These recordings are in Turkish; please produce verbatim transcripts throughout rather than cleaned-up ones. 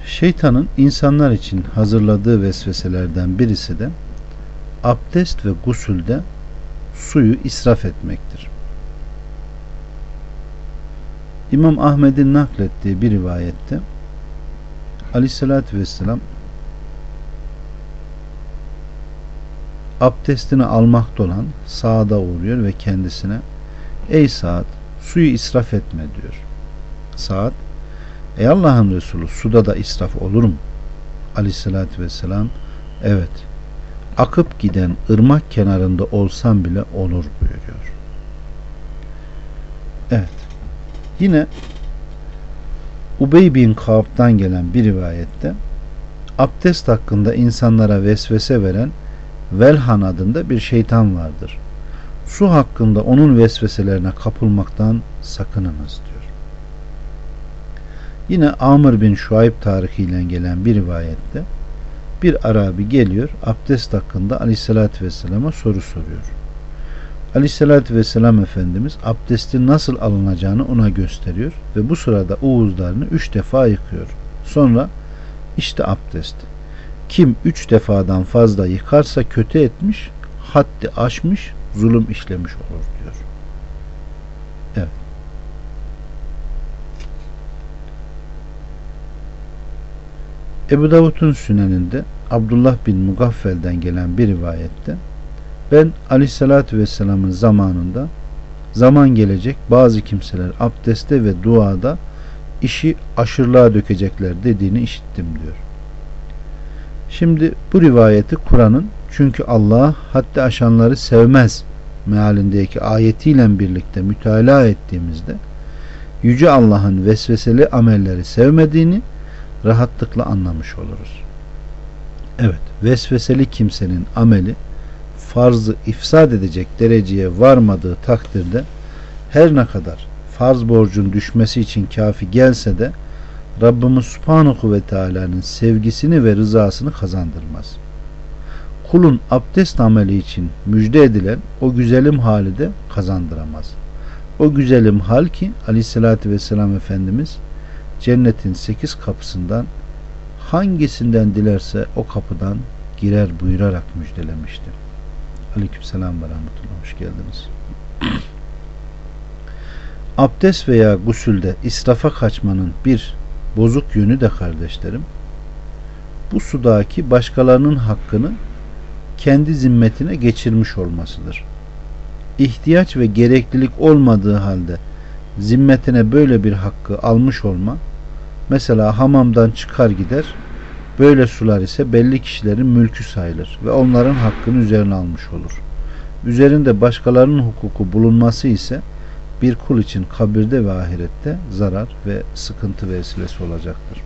Şeytanın insanlar için hazırladığı vesveselerden birisi de abdest ve gusülde suyu israf etmektir. İmam Ahmed'in naklettiği bir rivayette Aleyhisselatü Vesselam abdestini almakta olan Sa'd'a uğruyor ve kendisine "Ey Sa'd, suyu israf etme" diyor. Sa'd, "Ey Allah'ın Resulü, suda da israf olur mu?" Aleyhisselatü Vesselam, "Evet, akıp giden ırmak kenarında olsam bile olur" buyuruyor. Evet. Yine Ubey bin Ka'b'dan gelen bir rivayette abdest hakkında insanlara vesvese veren Velhan adında bir şeytan vardır. Su hakkında onun vesveselerine kapılmaktan sakınınız diyor. Yine Amr bin Şuayb tarihiyle gelen bir rivayette bir Arabi geliyor, abdest hakkında Aleyhisselatü Vesselam'a soru soruyor. Aleyhisselatü Vesselam Efendimiz abdestin nasıl alınacağını ona gösteriyor ve bu sırada uzuvlarını üç defa yıkıyor. Sonra işte abdest. Kim üç defadan fazla yıkarsa kötü etmiş, haddi aşmış, zulüm işlemiş olur diyor. Evet. Ebu Davud'un Süneninde Abdullah bin Mugaffel'den gelen bir rivayette ben Aleyhisselatü Vesselam'ın zamanında zaman gelecek bazı kimseler abdeste ve duada işi aşırılığa dökecekler dediğini işittim diyor. Şimdi bu rivayeti Kur'an'ın çünkü Allah haddi aşanları sevmez mealindeki ayetiyle birlikte mütalaa ettiğimizde Yüce Allah'ın vesveseli amelleri sevmediğini rahatlıkla anlamış oluruz. Evet, vesveseli kimsenin ameli farzı ifsad edecek dereceye varmadığı takdirde her ne kadar farz borcun düşmesi için kafi gelse de Rabbimiz Subhanahu ve Teala'nın sevgisini ve rızasını kazandırmaz. Kulun abdest ameli için müjde edilen o güzelim hali de kazandıramaz. O güzelim hal ki Aleyhisselatü Vesselam Efendimiz cennetin sekiz kapısından hangisinden dilerse o kapıdan girer buyurarak müjdelemişti. Aleykümselam ve rahmetullah. Hoş geldiniz. Abdest veya gusülde israfa kaçmanın bir bozuk yönü de kardeşlerim, bu sudaki başkalarının hakkını kendi zimmetine geçirmiş olmasıdır. İhtiyaç ve gereklilik olmadığı halde zimmetine böyle bir hakkı almış olma, mesela hamamdan çıkar gider, böyle sular ise belli kişilerin mülkü sayılır ve onların hakkını üzerine almış olur. Üzerinde başkalarının hukuku bulunması ise bir kul için kabirde ve ahirette zarar ve sıkıntı vesilesi olacaktır.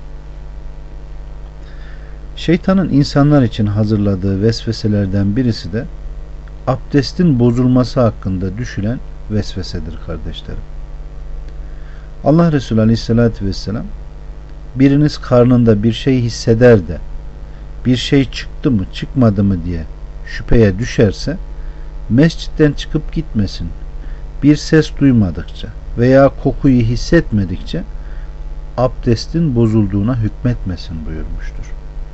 Şeytanın insanlar için hazırladığı vesveselerden birisi de abdestin bozulması hakkında düşülen vesvesedir kardeşlerim. Allah Resulü Aleyhisselatü Vesselam biriniz karnında bir şey hisseder de bir şey çıktı mı çıkmadı mı diye şüpheye düşerse mescitten çıkıp gitmesin. Bir ses duymadıkça veya kokuyu hissetmedikçe abdestin bozulduğuna hükmetmesin buyurmuştur.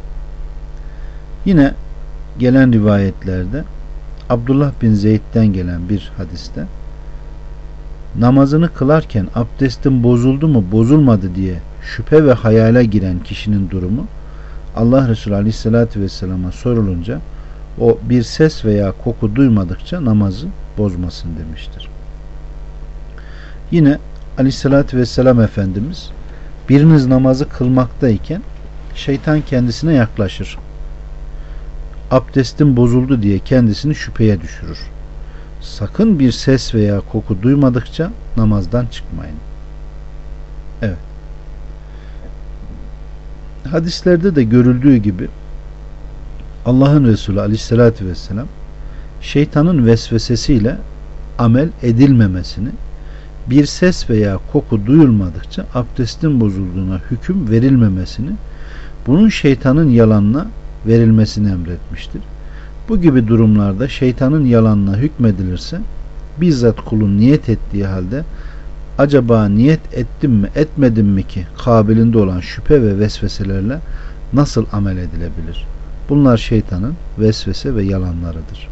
Yine gelen rivayetlerde Abdullah bin Zeyd'den gelen bir hadiste namazını kılarken abdestin bozuldu mu bozulmadı diye şüphe ve hayale giren kişinin durumu Allah Resulü Aleyhisselatü Vesselam'a sorulunca o bir ses veya koku duymadıkça namazı bozmasın demiştir. Yine Aleyhisselatü Vesselam Efendimiz biriniz namazı kılmaktayken şeytan kendisine yaklaşır. Abdestin bozuldu diye kendisini şüpheye düşürür. Sakın bir ses veya koku duymadıkça namazdan çıkmayın. Evet. Hadislerde de görüldüğü gibi Allah'ın Resulü Aleyhisselatü Vesselam şeytanın vesvesesiyle amel edilmemesini, bir ses veya koku duyulmadıkça abdestin bozulduğuna hüküm verilmemesini, bunun şeytanın yalanına verilmesini emretmiştir. Bu gibi durumlarda şeytanın yalanına hükmedilirse bizzat kulun niyet ettiği halde acaba niyet ettim mi etmedim mi ki kabiliğinde olan şüphe ve vesveselerle nasıl amel edilebilir? Bunlar şeytanın vesvese ve yalanlarıdır.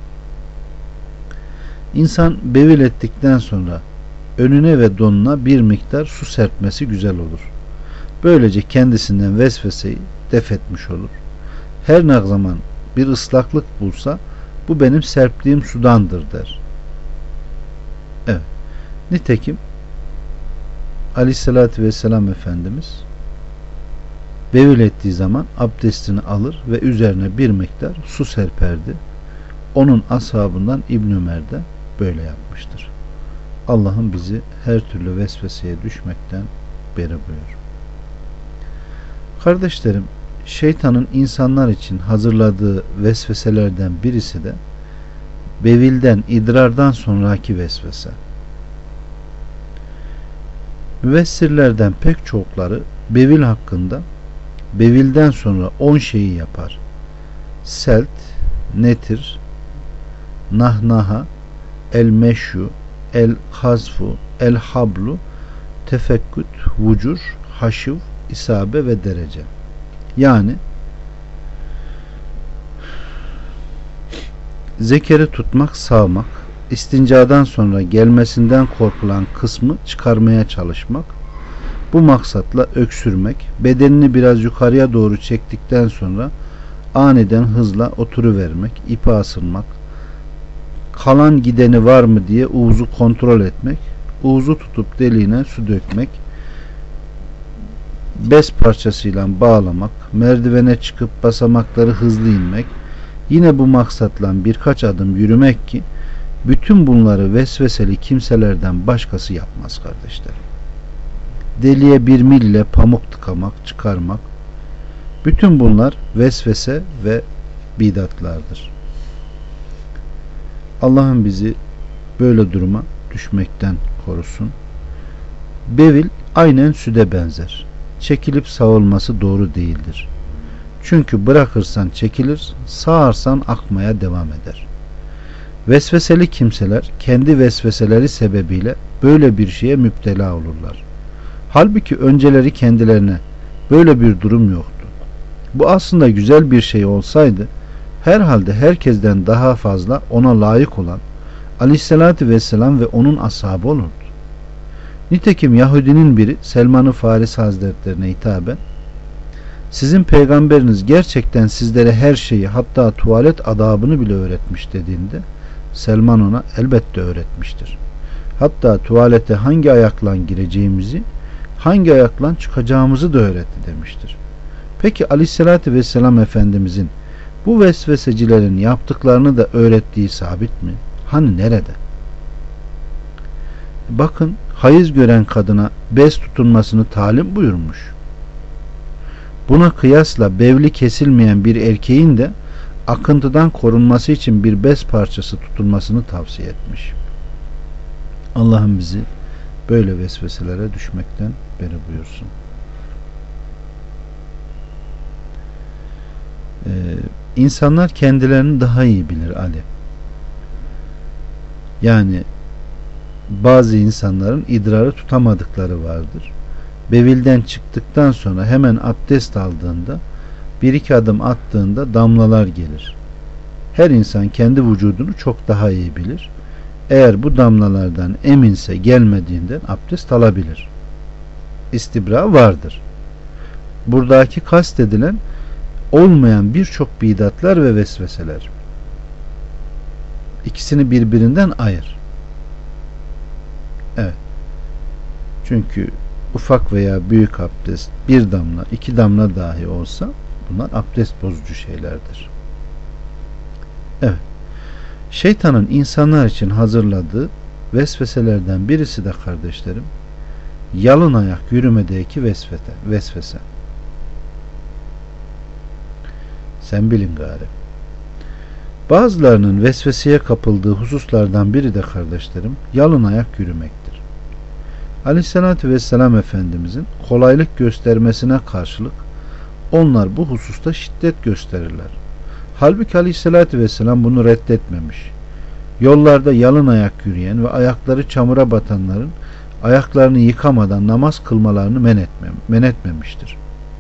İnsan bevil ettikten sonra önüne ve donuna bir miktar su serpmesi güzel olur. Böylece kendisinden vesveseyi def etmiş olur. Her ne zaman bir ıslaklık bulsa bu benim serptiğim sudandır der. Evet. Nitekim Aleyhisselatü Vesselam Efendimiz bevil ettiği zaman abdestini alır ve üzerine bir miktar su serperdi. Onun ashabından İbn Ömer de böyle yapmıştır. Allah'ım bizi her türlü vesveseye düşmekten beri buyur. Kardeşlerim, şeytanın insanlar için hazırladığı vesveselerden birisi de bevilden, idrardan sonraki vesvese. Müvessirlerden pek çokları bevil hakkında bevilden sonra on şeyi yapar. Selt, netir, nahnaha, el meşyu, el hazfu, el hablu, tefekküt, vucur, haşiv, isabe ve derece. Yani zekeri tutmak, sağmak, istincadan sonra gelmesinden korkulan kısmı çıkarmaya çalışmak, bu maksatla öksürmek, bedenini biraz yukarıya doğru çektikten sonra aniden hızla oturuvermek, ipi asılmak, kalan gideni var mı diye uvuzu kontrol etmek, uvuzu tutup deliğine su dökmek, bez parçasıyla bağlamak, merdivene çıkıp basamakları hızlı inmek, yine bu maksatla birkaç adım yürümek ki bütün bunları vesveseli kimselerden başkası yapmaz kardeşlerim. Deliğe bir mille pamuk tıkamak, çıkarmak, bütün bunlar vesvese ve bidatlardır. Allah'ım bizi böyle duruma düşmekten korusun. Bevil aynen süde benzer. Çekilip sağılması doğru değildir. Çünkü bırakırsan çekilir, sağarsan akmaya devam eder. Vesveseli kimseler kendi vesveseleri sebebiyle böyle bir şeye müptela olurlar. Halbuki önceleri kendilerine böyle bir durum yoktu. Bu aslında güzel bir şey olsaydı herhalde herkesten daha fazla ona layık olan Aleyhisselatü Vesselam ve onun ashabı olurdu. Nitekim Yahudinin biri Selman-ı Faris Hazretlerine hitaben, sizin peygamberiniz gerçekten sizlere her şeyi, hatta tuvalet adabını bile öğretmiş dediğinde Selman ona elbette öğretmiştir. Hatta tuvalete hangi ayakla gireceğimizi, hangi ayakla çıkacağımızı da öğretti demiştir. Peki Aleyhisselatü Vesselam Efendimizin bu vesvesecilerin yaptıklarını da öğrettiği sabit mi? Hani nerede? Bakın, hayız gören kadına bez tutunmasını talim buyurmuş. Buna kıyasla bevli kesilmeyen bir erkeğin de akıntıdan korunması için bir bez parçası tutulmasını tavsiye etmiş. Allah'ım bizi böyle vesveselere düşmekten beri buyursun. Ee, insanlar kendilerini daha iyi bilir Ali. Yani bazı insanların idrarı tutamadıkları vardır. Bevilden çıktıktan sonra hemen abdest aldığında bir iki adım attığında damlalar gelir. Her insan kendi vücudunu çok daha iyi bilir. Eğer bu damlalardan eminse gelmediğinden abdest alabilir. İstibra vardır. Buradaki kastedilen olmayan birçok bidatlar ve vesveseler. İkisini birbirinden ayır. Evet. Çünkü ufak veya büyük abdest bir damla, iki damla dahi olsa bunlar abdest bozucu şeylerdir. Evet. Şeytanın insanlar için hazırladığı vesveselerden birisi de kardeşlerim, yalın ayak yürümedeki vesvete, vesvese. Sen bilin gari. Bazılarının vesveseye kapıldığı hususlardan biri de kardeşlerim, yalın ayak yürümektir. Aleyhisselatü Vesselam Efendimizin kolaylık göstermesine karşılık onlar bu hususta şiddet gösterirler. Halbuki Aleyhisselatü Vesselam bunu reddetmemiş. Yollarda yalın ayak yürüyen ve ayakları çamura batanların ayaklarını yıkamadan namaz kılmalarını men, etmem, men etmemiştir.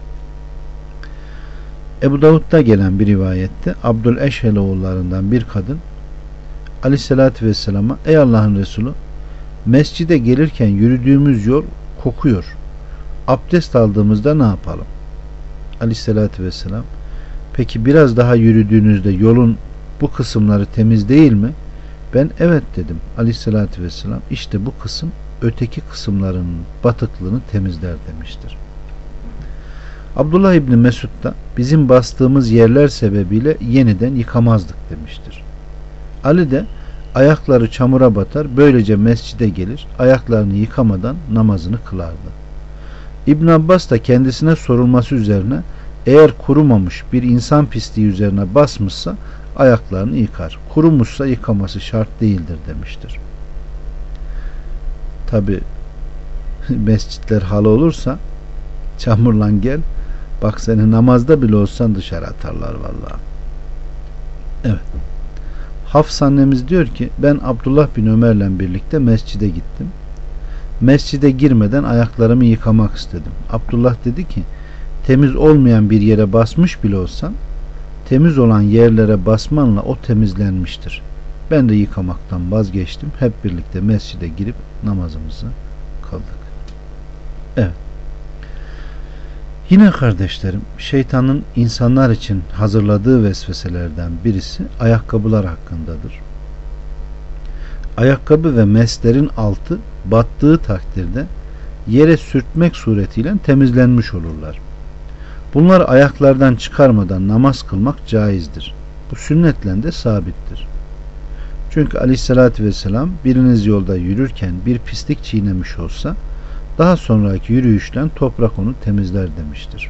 Ebu Davud'da gelen bir rivayette Abdül Eşhel oğullarından bir kadın Aleyhisselatü Vesselam'a ey Allah'ın Resulü, mescide gelirken yürüdüğümüz yol kokuyor. Abdest aldığımızda ne yapalım? Aleyhisselatü Vesselam peki biraz daha yürüdüğünüzde yolun bu kısımları temiz değil mi? Ben evet dedim. Aleyhisselatü Vesselam işte bu kısım öteki kısımlarının batıklığını temizler demiştir. Abdullah İbni Mesud da bizim bastığımız yerler sebebiyle yeniden yıkamazdık demiştir. Ali de ayakları çamura batar, böylece mescide gelir, ayaklarını yıkamadan namazını kılardı. İbn Abbas da kendisine sorulması üzerine eğer kurumamış bir insan pisliği üzerine basmışsa ayaklarını yıkar. Kurumuşsa yıkaması şart değildir demiştir. Tabi mescitler halı olursa çamurla gel, bak seni namazda bile olsan dışarı atarlar vallahi. Evet. Hafs annemiz diyor ki ben Abdullah bin Ömer'le birlikte mescide gittim. Mescide girmeden ayaklarımı yıkamak istedim. Abdullah dedi ki temiz olmayan bir yere basmış bile olsan temiz olan yerlere basmanla o temizlenmiştir. Ben de yıkamaktan vazgeçtim. Hep birlikte mescide girip namazımızı kıldık. Evet. Yine kardeşlerim, şeytanın insanlar için hazırladığı vesveselerden birisi ayakkabılar hakkındadır. Ayakkabı ve meslerin altı battığı takdirde yere sürtmek suretiyle temizlenmiş olurlar. Bunları ayaklardan çıkarmadan namaz kılmak caizdir. Bu sünnetle de sabittir. Çünkü Aleyhisselatü Vesselam biriniz yolda yürürken bir pislik çiğnemiş olsa daha sonraki yürüyüşten toprak onu temizler demiştir.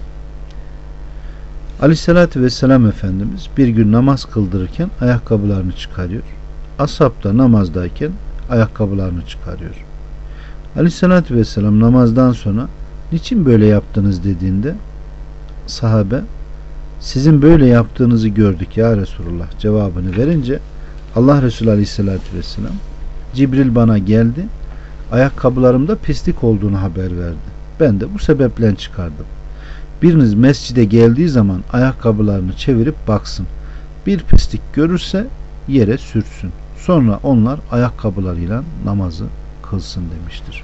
Aleyhisselatü Vesselam Efendimiz bir gün namaz kıldırırken ayakkabılarını çıkarıyor. Ashab da namazdayken ayakkabılarını çıkarıyor. Aleyhisselatü Vesselam namazdan sonra niçin böyle yaptınız dediğinde sahabe sizin böyle yaptığınızı gördük ya Resulullah cevabını verince Allah Resulü Aleyhisselatü Vesselam Cibril bana geldi, ayakkabılarımda pislik olduğunu haber verdi. Ben de bu sebeple çıkardım. Biriniz mescide geldiği zaman ayakkabılarını çevirip baksın. Bir pislik görürse yere sürtsün. Sonra onlar ayakkabılarıyla namazı kılsın demiştir.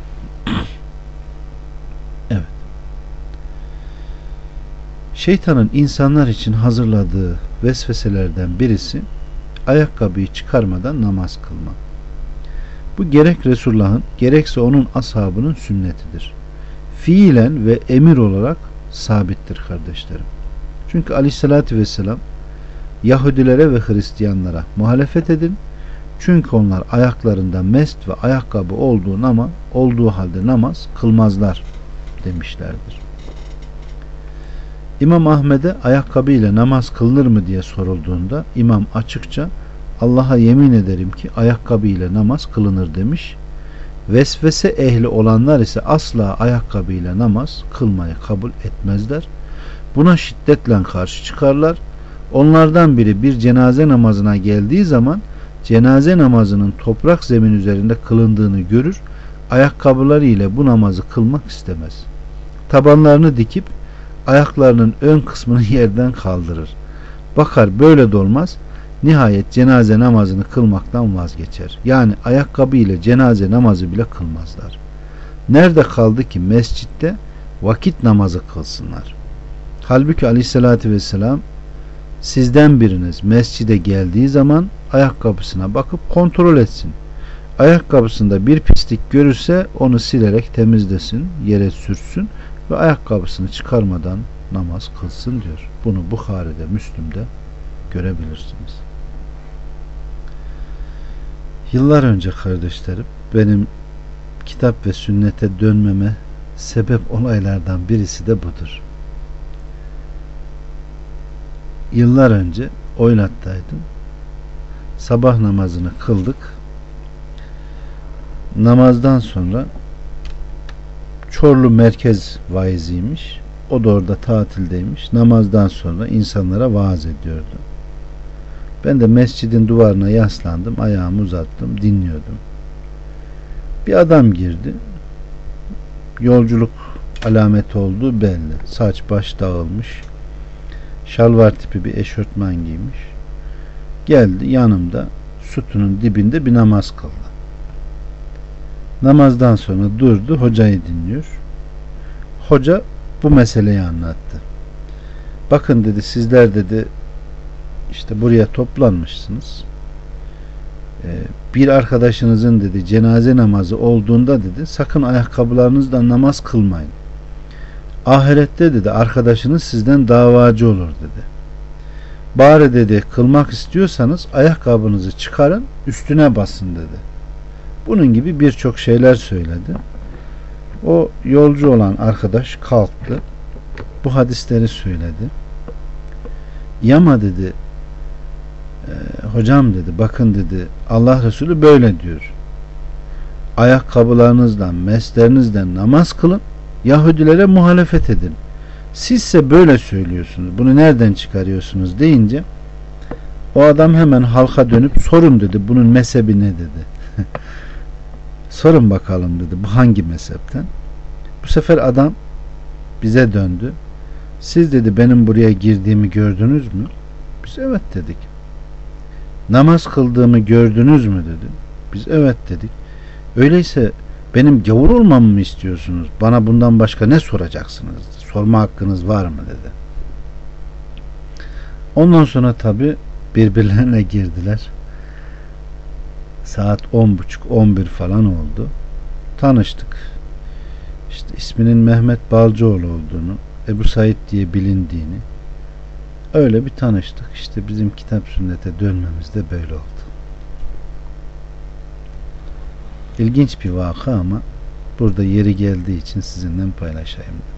Evet. Şeytanın insanlar için hazırladığı vesveselerden birisi ayakkabıyı çıkarmadan namaz kılmak. Bu gerek Resulullah'ın gerekse onun ashabının sünnetidir. Fiilen ve emir olarak sabittir kardeşlerim. Çünkü Aleyhisselatü Vesselam Yahudilere ve Hristiyanlara muhalefet edin. Çünkü onlar ayaklarında mest ve ayakkabı olduğu ama olduğu halde namaz kılmazlar demişlerdir. İmam Ahmed'e ayakkabı ile namaz kılınır mı diye sorulduğunda İmam açıkça Allah'a yemin ederim ki ayakkabı ile namaz kılınır demiş. Vesvese ehli olanlar ise asla ayakkabı ile namaz kılmayı kabul etmezler. Buna şiddetle karşı çıkarlar. Onlardan biri bir cenaze namazına geldiği zaman cenaze namazının toprak zemin üzerinde kılındığını görür. Ayakkabıları ile bu namazı kılmak istemez. Tabanlarını dikip ayaklarının ön kısmını yerden kaldırır. Bakar böyle de olmaz. Nihayet cenaze namazını kılmaktan vazgeçer. Yani ayakkabı ile cenaze namazı bile kılmazlar. Nerede kaldı ki mescitte vakit namazı kılsınlar? Halbuki Aleyhisselatü Vesselam sizden biriniz mescide geldiği zaman ayakkabısına bakıp kontrol etsin. Ayakkabısında bir pislik görürse onu silerek temizlesin, yere sürsün ve ayakkabısını çıkarmadan namaz kılsın diyor. Bunu Bukhari'de, Müslim'de görebilirsiniz. Yıllar önce kardeşlerim benim kitap ve sünnete dönmeme sebep olaylardan birisi de budur. Yıllar önce Oylat'taydım. Sabah namazını kıldık. Namazdan sonra Çorlu merkez vaiziymiş. O da orada tatildeymiş. Namazdan sonra insanlara vaaz ediyordu. Ben de mescidin duvarına yaslandım. Ayağımı uzattım. Dinliyordum. Bir adam girdi. Yolculuk alameti olduğu belli. Saç baş dağılmış. Şalvar tipi bir eşortman giymiş. Geldi yanımda sütunun dibinde bir namaz kıldı. Namazdan sonra durdu, hocayı dinliyor. Hoca bu meseleyi anlattı. Bakın dedi, sizler dedi işte buraya toplanmışsınız. Bir arkadaşınızın dedi cenaze namazı olduğunda dedi sakın ayakkabılarınızla namaz kılmayın. Ahirette dedi arkadaşınız sizden davacı olur dedi. Bari dedi kılmak istiyorsanız ayakkabınızı çıkarın, üstüne basın dedi. Bunun gibi birçok şeyler söyledi. O yolcu olan arkadaş kalktı. Bu hadisleri söyledi. Yama dedi e, hocam dedi bakın dedi Allah Resulü böyle diyor. Ayakkabılarınızla, meslerinizle namaz kılın. Yahudilere muhalefet edin. Sizse böyle söylüyorsunuz. Bunu nereden çıkarıyorsunuz deyince o adam hemen halka dönüp sorun dedi. Bunun mezhebi ne dedi. Sorun bakalım dedi. Bu hangi mezhepten? Bu sefer adam bize döndü. Siz dedi benim buraya girdiğimi gördünüz mü? Biz evet dedik. Namaz kıldığımı gördünüz mü dedi. Biz evet dedik. Öyleyse benim gavur olmamı mı istiyorsunuz? Bana bundan başka ne soracaksınız? Sorma hakkınız var mı dedi. Ondan sonra tabi birbirlerine girdiler. Saat on buçuk on bir falan oldu. Tanıştık. İşte isminin Mehmet Balcıoğlu olduğunu, Ebu Said diye bilindiğini, öyle bir tanıştık. İşte bizim kitap sünnete dönmemiz de böyle oldu. İlginç bir vaka ama burada yeri geldiği için sizinle paylaşayım.